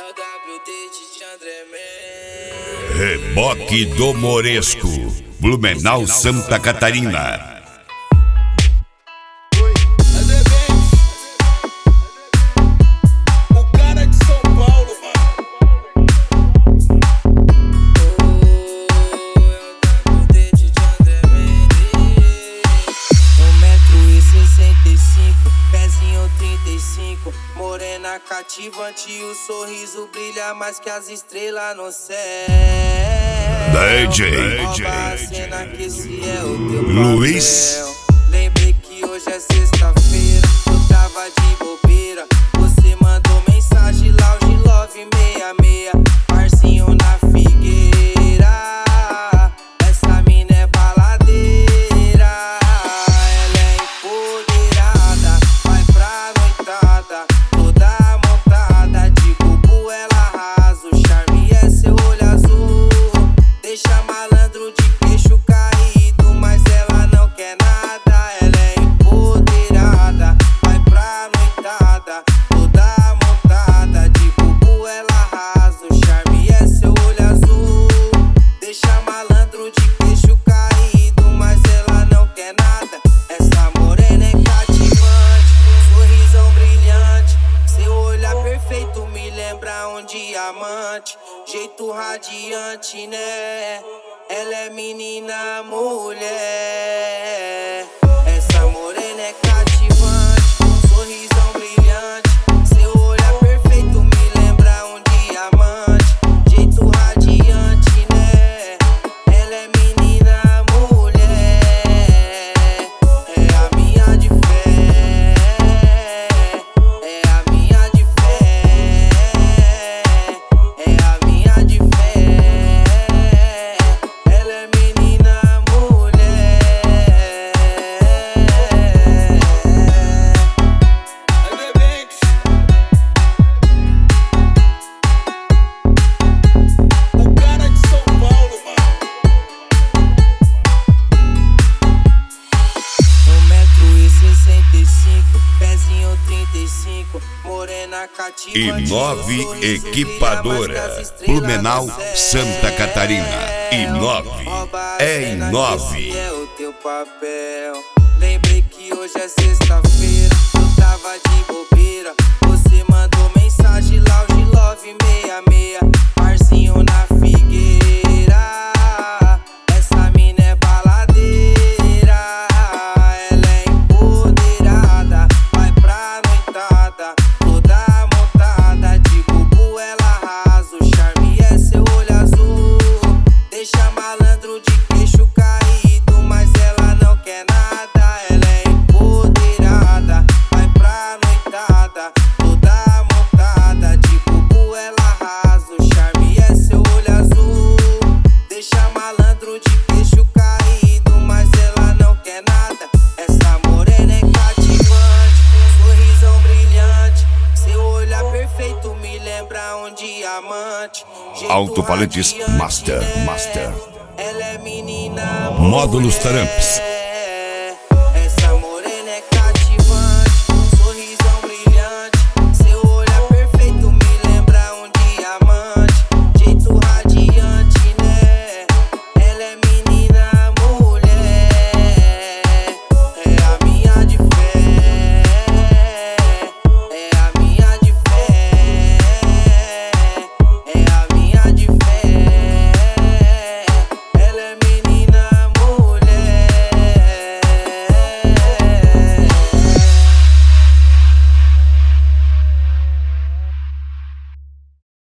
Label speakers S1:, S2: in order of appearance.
S1: Reboque do Moresco, Blumenau, Santa Catarina.
S2: Morena cativante, o sorriso brilha mais que as estrelas no céu.
S1: DJ
S2: Rouba a cena que esse é o teu
S1: Luiz.
S2: papel. Lembrei que hoje é sexta-feira, eu tava de bobeira. Você mandou mensagem lá, de love 66, parzinho na figueira. Essa mina é baladeira, ela é empoderada, vai pra noitada. Deixa malandro de queixo caído, mas ela não quer nada. Ela é empoderada, vai pra noitada, toda montada. De bubu ela arrasa, o charme é seu olho azul. Deixa malandro de queixo caído, mas ela não quer nada. Essa morena é cativante, sorrisão brilhante. Seu olhar perfeito me lembra um diamante. Jeito radiante, né? Ela é menina, mulher. Essa morena é cativante, sorrisão brilhante. Seu olhar perfeito me lembra um diamante. Jeito radiante, né? Ela é menina, mulher. É a minha de fé, é a minha de fé, é a minha de fé. Ela é menina, mulher. O cara de São Paulo, mano. 1,65 m, pezinho 35, morena cativante.
S1: Inove Equipadora, Blumenau, Santa Catarina. Inove é Inove.
S2: É o teu papel. Lembrei que hoje é sexta-feira, eu tava de bobeira. Você mandou mensagem lá, de love 66, parzinho na figueira. Essa mina é baladeira, ela é empoderada, vai pra noitada, toda montada. De bubu ela arrasa, o charme é seu olho azul. Deixa malandro de queixo caído, mas ela não quer nada. Ela é empoderada, vai pra noitada, toda montada. De bubu ela arrasa, o charme é seu olho azul. Deixa malandro de queixo caído, mas ela não quer nada. Essa morena é cativante, sorrisão brilhante. Seu olhar perfeito me lembra um diamante. Jeito
S1: Alto-falantes
S2: radiante,
S1: Master,
S2: né?
S1: Master.
S2: Ela é menina,
S1: Módulos
S2: mulher.
S1: Taramps.
S2: Essa morena é cativante.